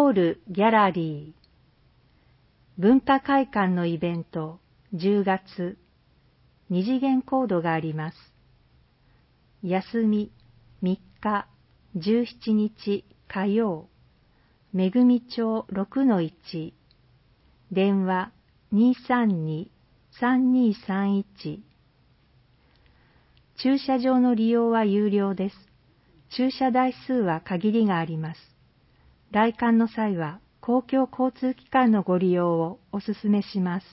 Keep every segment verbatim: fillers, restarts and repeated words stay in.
ホールギャラリー。文化会館のイベント、じゅうがつ、二次元コードがあります。休み、みっか、じゅうしちにち火曜、めぐみ町 ろくのいち、電話 にーさんに さんにーさんいち。駐車場の利用は有料です。駐車台数は限りがあります。来館の際は公共交通機関のご利用をお勧めします。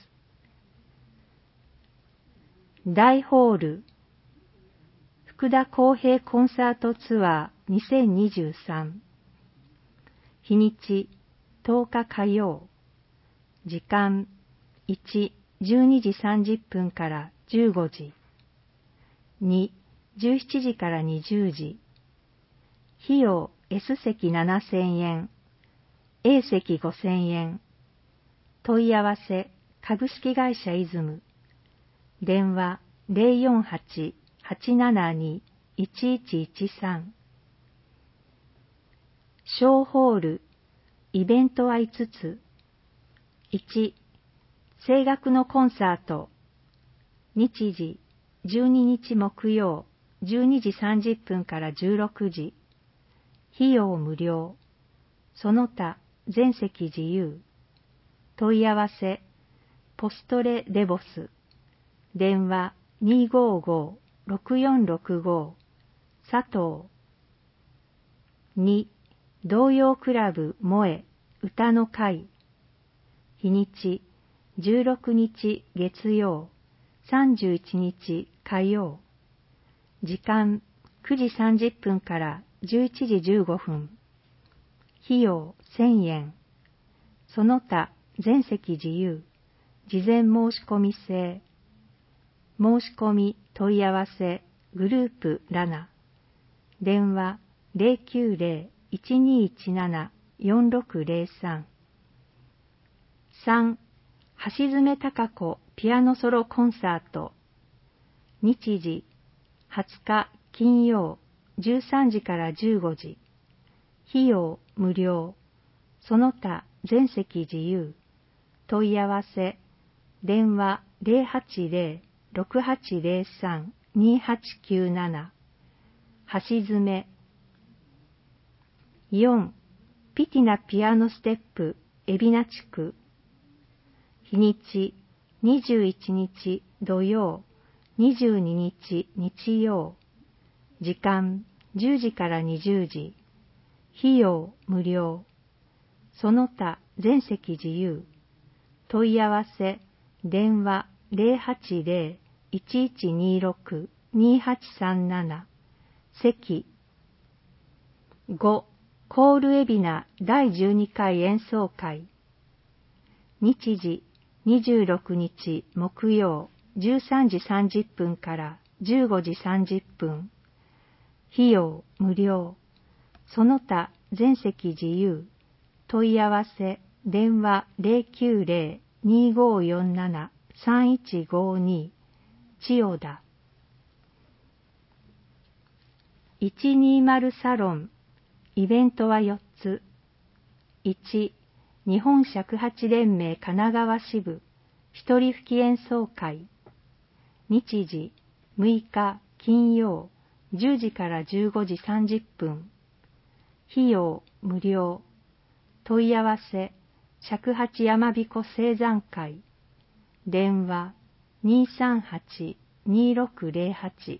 大ホール福田公平コンサートツアーにせんにじゅうさん。日にちとおか火曜。時間いち、じゅうにじさんじゅっぷんからじゅうごじ。に、じゅうしちじからにじゅうじ。費用 S 席ななせんえん、A 席ごせんえん。問い合わせ株式会社イズム。電話 ゼロよんはち はちななに いちいちいちさん。小ホールイベントはいつつ。いち、声楽のコンサート。日時じゅうににち木曜じゅうにじさんじゅっぷんからじゅうろくじ。費用無料。その他全席自由。問い合わせポストレデボス。電話 にーごーごー ろくよんろくご。佐藤。に、童謡クラブ萌え歌の会。日にちじゅうろくにち月曜、さんじゅういちにち火曜。時間くじさんじゅっぷんからじゅういちじじゅうごふん。費用せんえん。その他全席自由。事前申し込み制。申し込み問い合わせグループラナ。電話 ゼロきゅうゼロ いちにいちなな よんろくゼロさん。さん、橋爪貴子ピアノソロコンサート。日時はつか金曜じゅうさんじからじゅうごじ。費用無料。その他全席自由。問い合わせ電話 ゼロはちゼロ ろくはちゼロさん にはちきゅうなな。橋爪。よん、ピティナピアノステップ海老名地区。日にちにじゅういちにち土曜、にじゅうににち日曜。時間じゅうじからにじゅうじ。費用無料。その他全席自由。問い合わせ電話 ゼロはちゼロ いちいちにろく にはちさんなな。席。ご、コール海老名だいじゅうにかい演奏会。日時にじゅうろくにち木曜じゅうさんじさんじゅっぷんからじゅうごじさんじゅっぷん。費用無料。その他全席自由。問い合わせ電話 ゼロきゅうゼロ にーごーよんなな さんいちごに。千代田。いちにーまるサロン。イベントはよっつ。いち、日本尺八連盟神奈川支部一人吹き演奏会。日時むいか金曜じゅうじからじゅうごじさんじゅっぷん。費用無料。問い合わせ尺八山彦青山会。電話 にーさんはち にーろくゼロはち。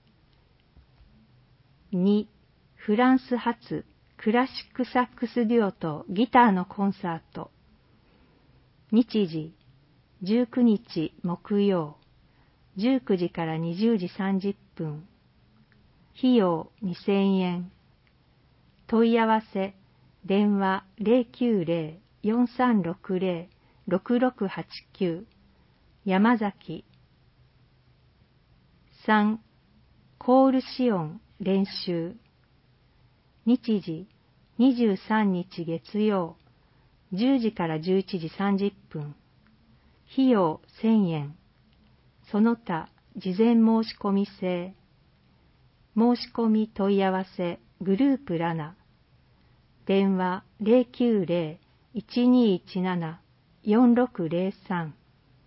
に、フランス発クラシックサックスデュオとギターのコンサート。日時じゅうくにち木曜じゅうくじからにじゅうじさんじゅっぷん。費用にせんえん。問い合わせ電話 ゼロきゅうゼロ よんさんろくゼロ ろくろくはちきゅう。山崎。さん、コールシオン練習。日時にじゅうさんにち月曜じゅうじからじゅういちじさんじゅっぷん。費用せんえん。その他事前申し込み制。申し込み問い合わせグループラナ。 電話 ゼロきゅうゼロ いちにいちなな よんろくゼロさん。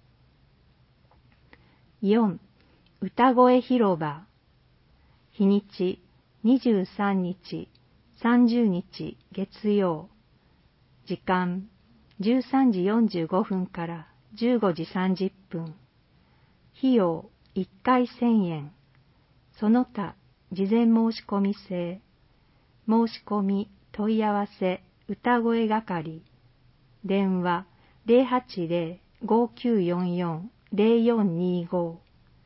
よん. 歌声広場。日にちにじゅうさんにち、さんじゅうにち月曜。時間じゅうさんじよんじゅうごふんからじゅうごじさんじゅっぷん。費用いっかいせんえん。その他事前申し込み制。申し込み問い合わせ歌声係。電話 ゼロはちゼロ ごきゅうよんよん ゼロよんにご。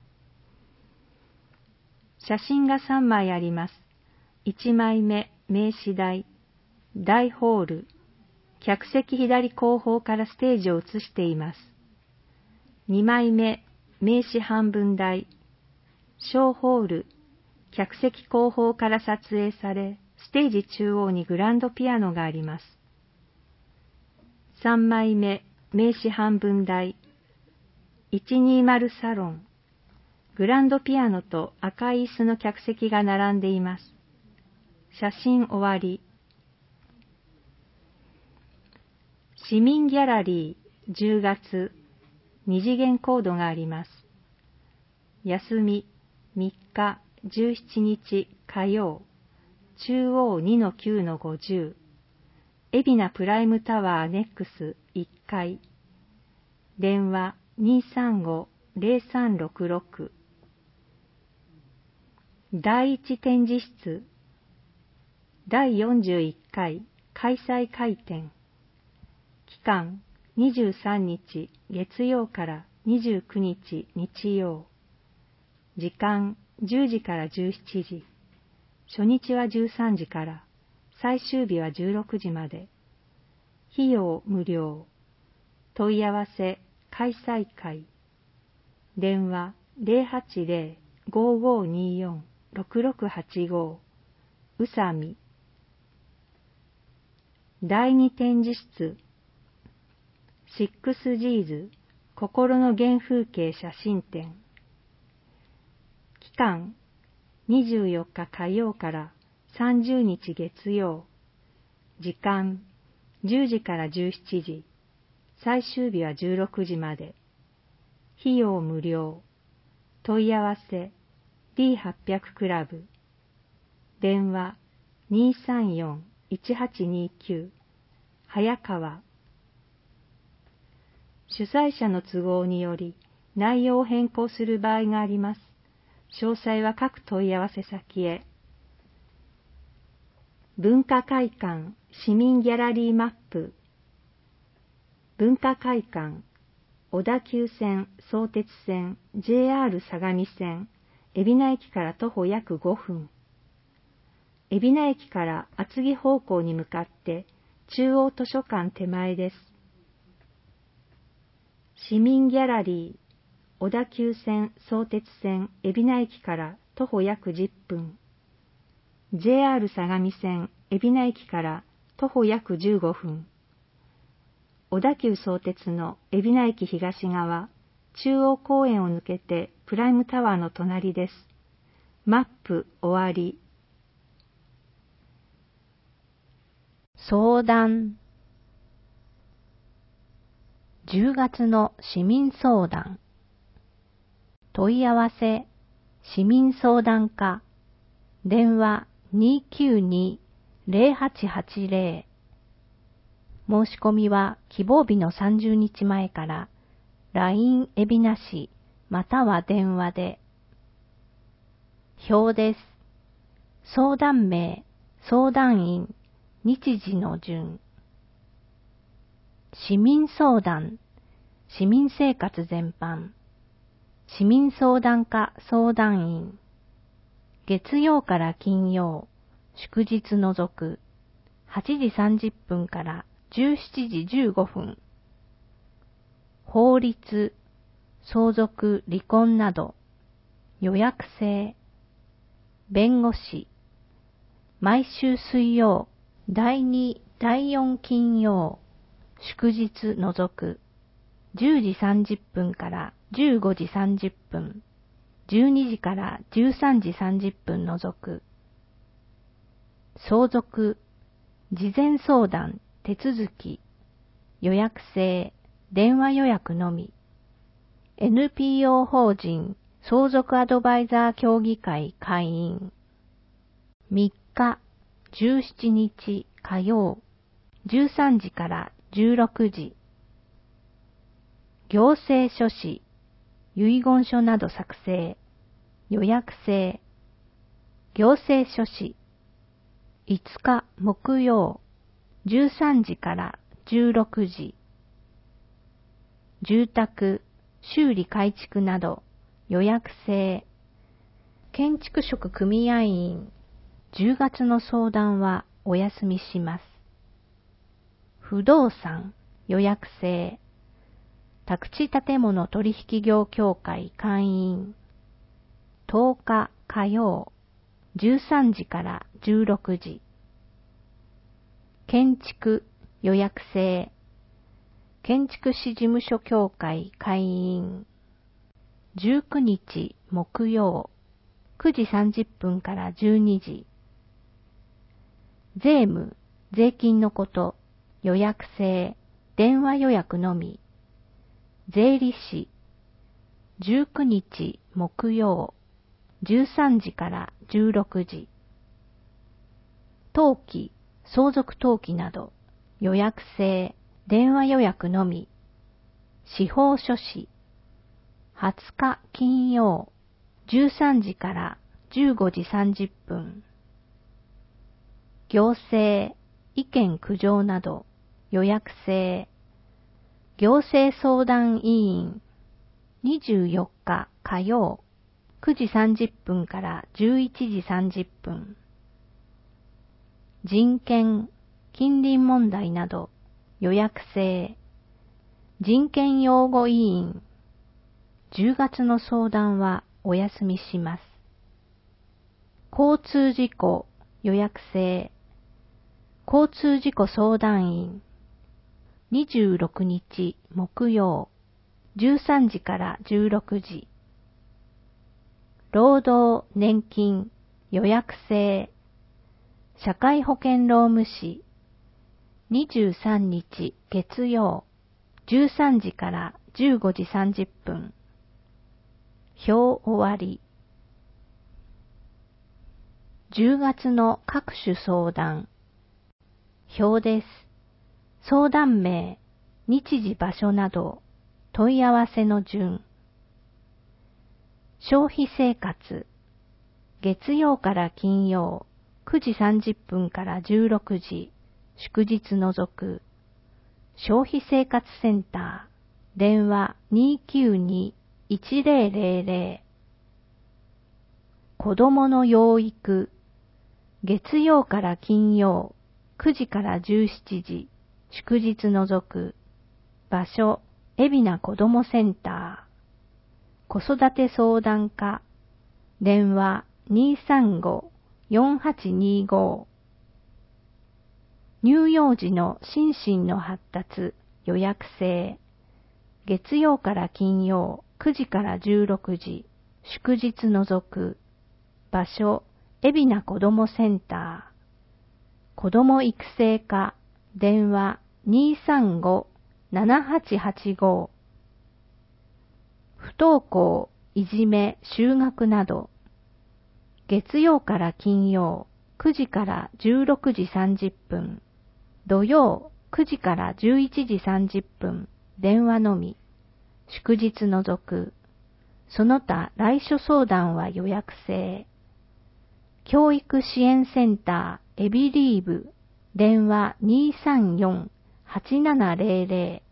写真がさんまいあります。いちまいめ名刺台。大ホール。客席左後方からステージを映しています。にまいめ名刺半分台。小ホール。客席後方から撮影され、ステージ中央にグランドピアノがあります。さんまいめ名刺半分台。いちにーまるサロン。グランドピアノと赤い椅子の客席が並んでいます。写真終わり。市民ギャラリーじゅうがつ、二次元コードがあります。休みみっかじゅうしちにち火曜、中央 にのきゅうのごじゅう、海老名プライムタワーアネックスいっかい。電話 にーさんご ゼロさんろくろく。だいいち展示室。だいよんじゅういっかい開催会展。期間にじゅうさんにち月曜からにじゅうくにち日曜。時間じゅうじからじゅうしちじ。初日はじゅうさんじから、最終日はじゅうろくじまで。費用無料。問い合わせ開催会。電話 ゼロはちゼロ ごごによん ろくろくはちご。宇佐美。だいに展示室。シックスジーズ 心の原風景写真展。期間にじゅうよっか火曜からさんじゅうにち月曜。時間じゅうじからじゅうしちじ。最終日はじゅうろくじまで。費用無料。問い合わせ ディーはっぴゃく クラブ。電話 にーさんよん いちはちにきゅう。早川。主催者の都合により内容を変更する場合があります。詳細は各問い合わせ先へ。文化会館市民ギャラリーマップ。文化会館小田急線相鉄線 ジェイアール 相模線海老名駅から徒歩約ごふん。海老名駅から厚木方向に向かって中央図書館手前です。市民ギャラリー小田急線相鉄線海老名駅から徒歩約じゅっぷん。ジェイアール 相模線海老名駅から徒歩約じゅうごふん。小田急相鉄の海老名駅東側、中央公園を抜けてプライムタワーの隣です。マップ終わり。 相談。じゅうがつの市民相談。問い合わせ、市民相談課。電話 にーきゅうに ゼロはちはちゼロ。申し込みは希望日のさんじゅうにちまえから ライン 海老名市または電話で。表です。相談名、相談員、日時の順。市民相談、市民生活全般。市民相談課相談員。月曜から金曜、祝日除く、はちじさんじゅっぷんからじゅうしちじじゅうごふん。法律、相続、離婚など、予約制。弁護士、毎週水曜、だいに、だいよん金曜、祝日除く、じゅうじさんじゅっぷんからじゅうごじさんじゅっぷん、じゅうにじからじゅうさんじさんじゅっぷん除く。相続、 事前相談、手続き、予約制、電話予約のみ。エヌピーオー 法人相続アドバイザー協議会会員。みっか、じゅうしちにち火曜、じゅうさんじからじゅうろくじ。行政書士、遺言書など作成、予約制。行政書士。いつか木曜、じゅうさんじからじゅうろくじ。住宅、修理改築など予約制。建築職組合員、じゅうがつの相談はお休みします。不動産、予約制。宅地建物取引業協会会員。とおか火曜、じゅうさんじからじゅうろくじ。建築、予約制。建築士事務所協会会員。じゅうくにち木曜、くじさんじゅっぷんからじゅうにじ。税務、税金のこと、予約制、電話予約のみ。税理士、じゅうくにち木曜、じゅうさんじからじゅうろくじ。登記、相続登記など、予約制、電話予約のみ。司法書士、はつか金曜、じゅうさんじからじゅうごじさんじゅっぷん。行政、意見苦情など、予約制。行政相談委員、にじゅうよっか火曜、くじさんじゅっぷんからじゅういちじさんじゅっぷん。人権、近隣問題など、予約制。人権擁護委員、じゅうがつの相談はお休みします。交通事故、予約制。交通事故相談員、にじゅうろくにち木曜、じゅうさんじからじゅうろくじ。労働年金予約制。社会保険労務士、にじゅうさんにち月曜、じゅうさんじからじゅうごじさんじゅっぷん。表終わり。じゅうがつの各種相談。表です。相談名、日時場所など、問い合わせの順。消費生活。月曜から金曜、くじさんじゅっぷんからじゅうろくじ、祝日除く。消費生活センター、電話 にーきゅうにーいちぜろぜろぜろ。子供の養育。月曜から金曜、くじからじゅうしちじ、祝日除く。場所、海老名子どもセンター。子育て相談課。電話 にーさんごーよんはちにーごー。乳幼児の心身の発達、予約制。月曜から金曜、くじからじゅうろくじ、祝日除く。場所、海老名子どもセンター。子ども育成課。電話 にーさんごーななはちはちごー。不登校、いじめ、就学など。月曜から金曜、くじからじゅうろくじさんじゅっぷん。土曜、くじからじゅういちじさんじゅっぷん。電話のみ。祝日除く。その他来所相談は予約制。教育支援センターエビリーブ。電話 にーさんよんーはちななぜろぜろ。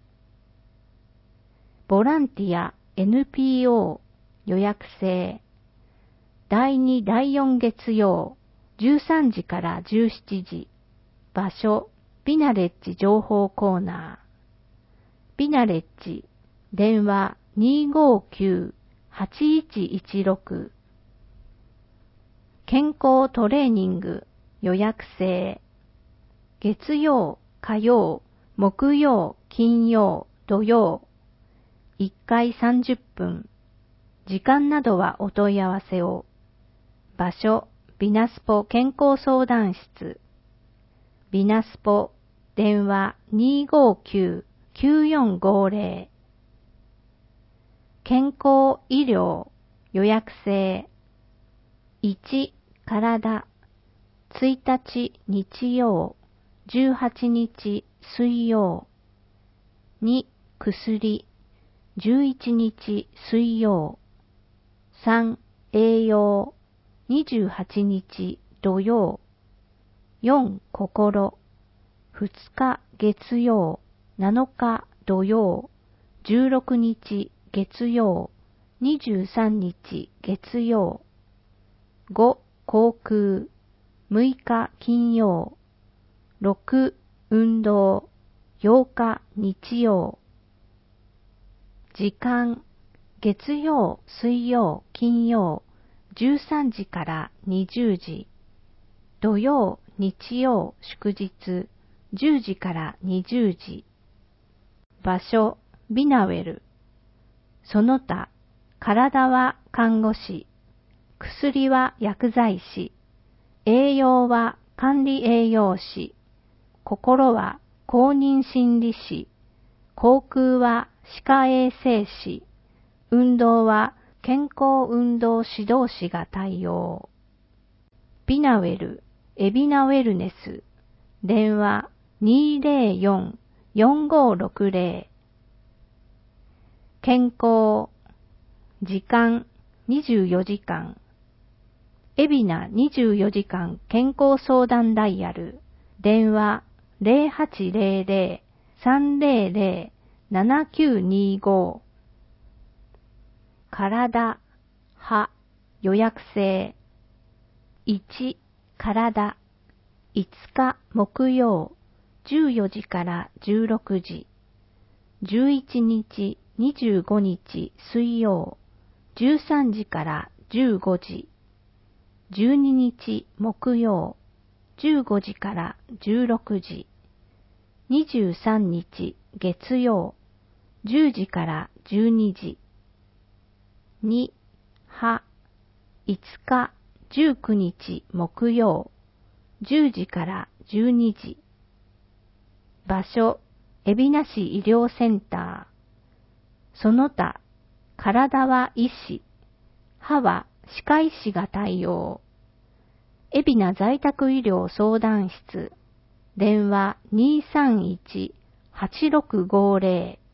ボランティア エヌピーオー 予約制。だいにだいよん月曜、じゅうさんじからじゅうしちじ。場所、ビナレッジ情報コーナー。ビナレッジ、電話 にーごーきゅうーはちいちいちろく。健康トレーニング、予約制。月曜、火曜、木曜、金曜、土曜。いっかいさんじゅっぷん。時間などはお問い合わせを。場所、ビナスポ健康相談室。 ビナスポ、電話 にーごーきゅう きゅうよんごーぜろ。健康医療予約制。いち、体、ついたち日曜、じゅうはちにち水曜。に、薬、じゅういちにち水曜。さん、栄養、にじゅうはちにち土曜。よん、心、ふつか月曜、なのか土曜、じゅうろくにち月曜、にじゅうさんにち月曜。ご、航空、むいか金曜。ろく、運動、ようか日曜。時間、月曜、水曜、金曜、じゅうさんじからにじゅうじ。土曜、日曜、祝日、じゅうじからにじゅうじ。場所、ビナウェル。その他、体は看護師、薬は薬剤師、栄養は管理栄養士、心は公認心理師、航空は歯科衛生士、運動は健康運動指導士が対応。ビナウェル、エビナウェルネス、電話 にーぜろよん よんごーろくぜろ。健康、時間にじゅうよじかん。エビナにじゅうよじかん健康相談ダイヤル、電話 ゼロはちゼロゼロ さんゼロゼロ ななきゅうにご。体、歯、予約制。いち、体、いつか木曜、じゅうよじからじゅうろくじ。じゅういちにち、にじゅうごにち水曜、じゅうさんじからじゅうごじ。じゅうににち木曜、じゅうごじからじゅうろくじ。にじゅうさんにち月曜、じゅうじからじゅうにじ。に、歯、いつかじゅうくにち木曜、じゅうじからじゅうにじ。場所、海老名市医療センター。その他、体は医師、歯は歯科医師が対応。海老名在宅医療相談室、電話 にーさんいち はちろくごぜろ。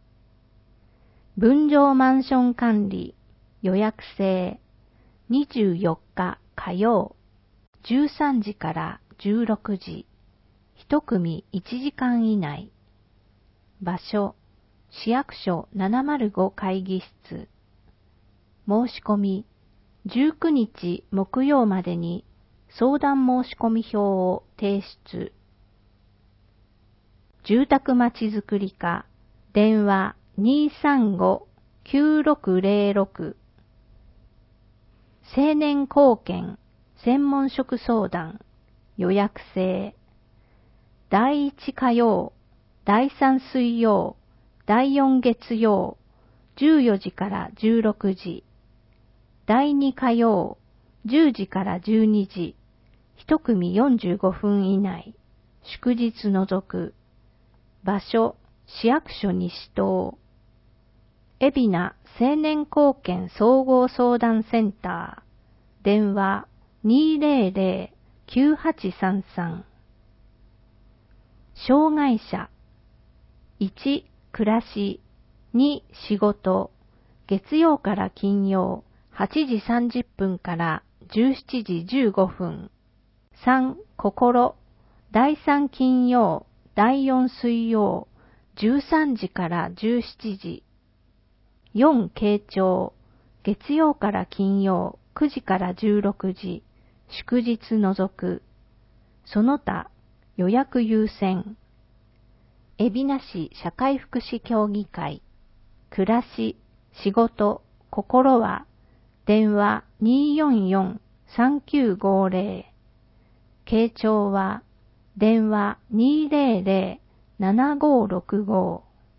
分譲マンション管理、予約制、にじゅうよっか火曜、じゅうさんじからじゅうろくじ、一組いちじかん以内。場所、市役所ななまるご会議室。申し込み、じゅうくにち木曜までに相談申し込み票を提出。住宅まちづくり課、電話 にーさんご きゅうろくゼロろく。青年貢献、専門職相談、予約制。だいいち火曜、だいさん水曜、だいよん月曜、じゅうよじからじゅうろくじ。だいに火曜、じゅうじからじゅうにじ。一組よんじゅうごふん以内。祝日除く。場所、市役所西棟。海老名青年貢献総合相談センター。電話 にーぜろぜろ きゅうはちさんさん。障害者。いち、暮らし。に、仕事。月曜から金曜、はちじさんじゅっぷんからじゅうしちじじゅうごふん。さん、心。だいさん金曜、だいよん水曜、じゅうさんじからじゅうしちじ。よん、傾聴。月曜から金曜、くじからじゅうろくじ。祝日除く。その他、予約優先。海老名市社会福祉協議会。暮らし、仕事、心は、電話 にーよんよん さんきゅうごぜろ。傾聴は、電話 にーぜろぜろ ななごろくご。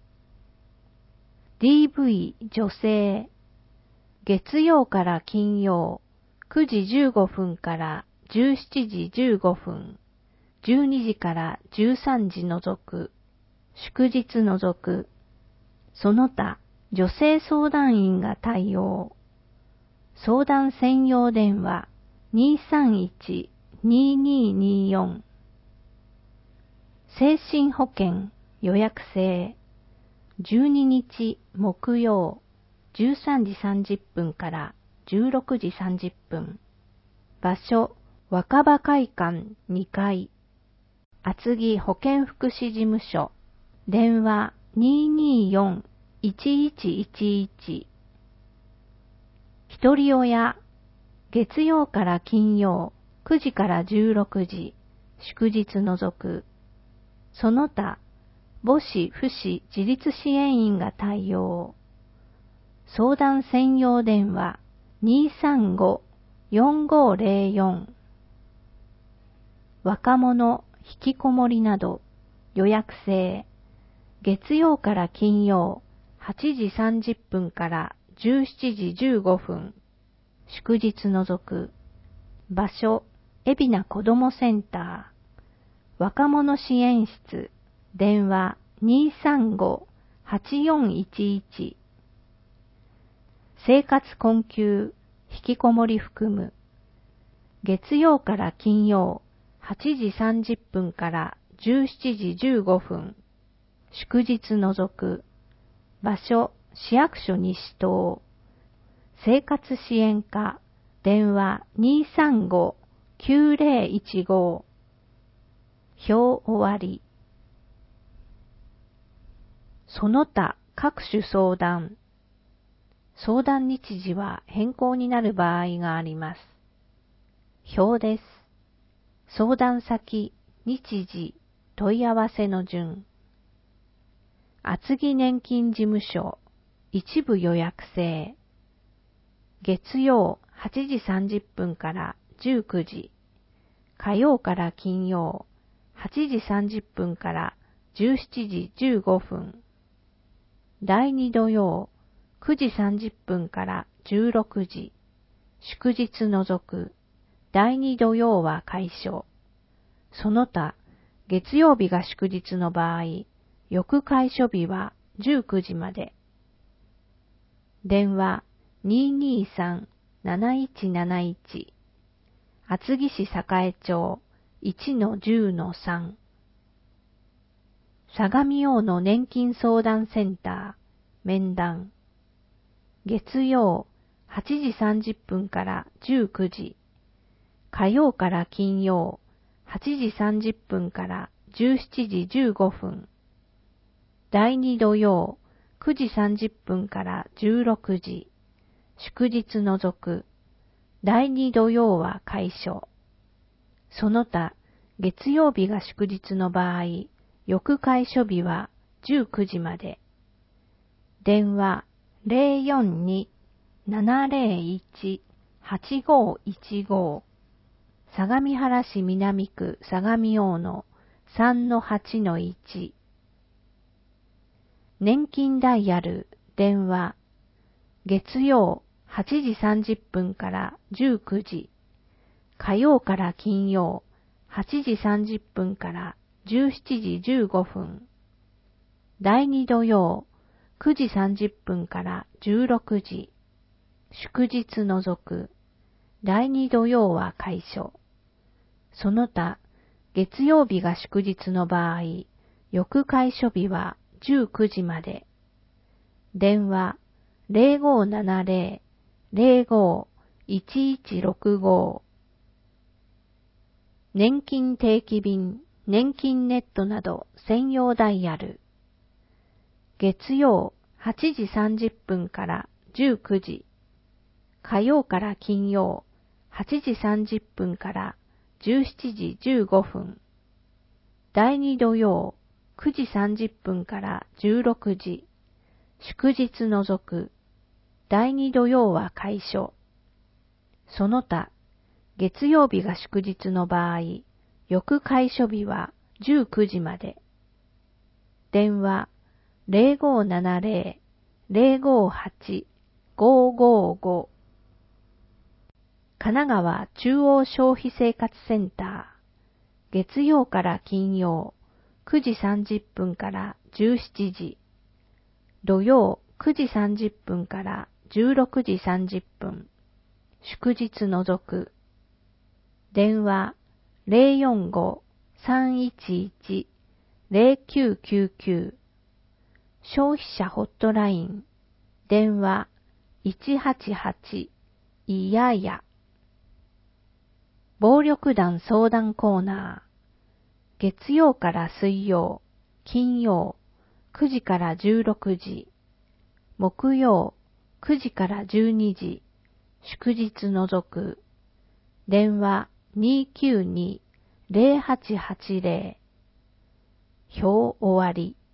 ディーブイ 女性。月曜から金曜、くじじゅうごふんからじゅうしちじじゅうごふん。 じゅうにじからじゅうさんじ除く、祝日除く、その他女性相談員が対応。相談専用電話 にーさんいち にーにーにーよん。精神保健予約制。じゅうににち木曜じゅうさんじさんじゅっぷんからじゅうろくじさんじゅっぷん。場所若葉会館にかい。厚木保健福祉事務所。電話 にーにーよん いちいちいちいち。ひとり親。月曜から金曜くじからじゅうろくじ。祝日除く。その他母子父子自立支援員が対応。相談専用電話 にーさんご よんごゼロよん。若者引きこもりなど予約制。月曜から金曜はちじさんじゅっぷんからじゅうしちじじゅうごふん。祝日除く。場所海老名子どもセンター。若者支援室。電話 にーさんご はちよんいちいち。生活困窮引きこもり含む。月曜から金曜はちじさんじゅっぷんからじゅうしちじじゅうごふん。祝日除く。場所市役所西棟。生活支援課。電話 にーさんご きゅうゼロいちご。表終わり。その他各種相談。相談日時は変更になる場合があります。表です。相談先、日時、問い合わせの順。厚木年金事務所、一部予約制。月曜はちじさんじゅっぷんからじゅうくじ。火曜から金曜はちじさんじゅっぷんからじゅうしちじじゅうごふん。第二土曜くじさんじゅっぷんからじゅうろくじ。祝日除く。第二土曜は開所。その他、月曜日が祝日の場合、翌開所日はじゅうくじまで。電話 にーにーさん なないちなないち。厚木市栄町 いちのじゅうのさん。相模大野年金相談センター、面談。月曜はちじさんじゅっぷんからじゅうくじ。火曜から金曜はちじさんじゅっぷんからじゅうしちじじゅうごふん。第二土曜くじさんじゅっぷんからじゅうろくじ。祝日除く。第二土曜は開所。その他、月曜日が祝日の場合、翌開所日はじゅうくじまで。電話 ゼロよんに ななゼロいち はちごいちご。相模原市南区相模大野 さんのはちのいち。年金ダイヤル電話。月曜はちじさんじゅっぷんからじゅうくじ。火曜から金曜はちじさんじゅっぷんからじゅうしちじじゅうごふん。第二土曜くじさんじゅっぷんからじゅうろくじ。祝日除く。第二土曜は開所。その他、月曜日が祝日の場合、翌開所日はじゅうくじまで。電話 ゼロごななゼロ ゼロご いちいちろくご。年金定期便、年金ネットなど専用ダイヤル。月曜はちじさんじゅっぷんからじゅうくじ。火曜から金曜はちじさんじゅっぷんからじゅうしちじじゅうごふん。第二土曜くじさんじゅっぷんからじゅうろくじ。祝日除く。第二土曜は開所。その他、月曜日が祝日の場合、翌開所日はじゅうくじまで。電話 ゼロごななゼロ ゼロごはち ごごご。神奈川中央消費生活センター。 月曜から金曜くじさんじゅっぷんからじゅうしちじ、土曜くじさんじゅっぷんからじゅうろくじさんじゅっぷん、祝日除く。電話 ゼロよんご さんいちいち ゼロきゅうきゅうきゅう、消費者ホットライン、電話いちはちはち、いやや。暴力団相談コーナー、月曜から水曜、金曜くじからじゅうろくじ、木曜くじからじゅうにじ、祝日除く。電話にきゅうに ゼロはちはちゼロ。表終わり。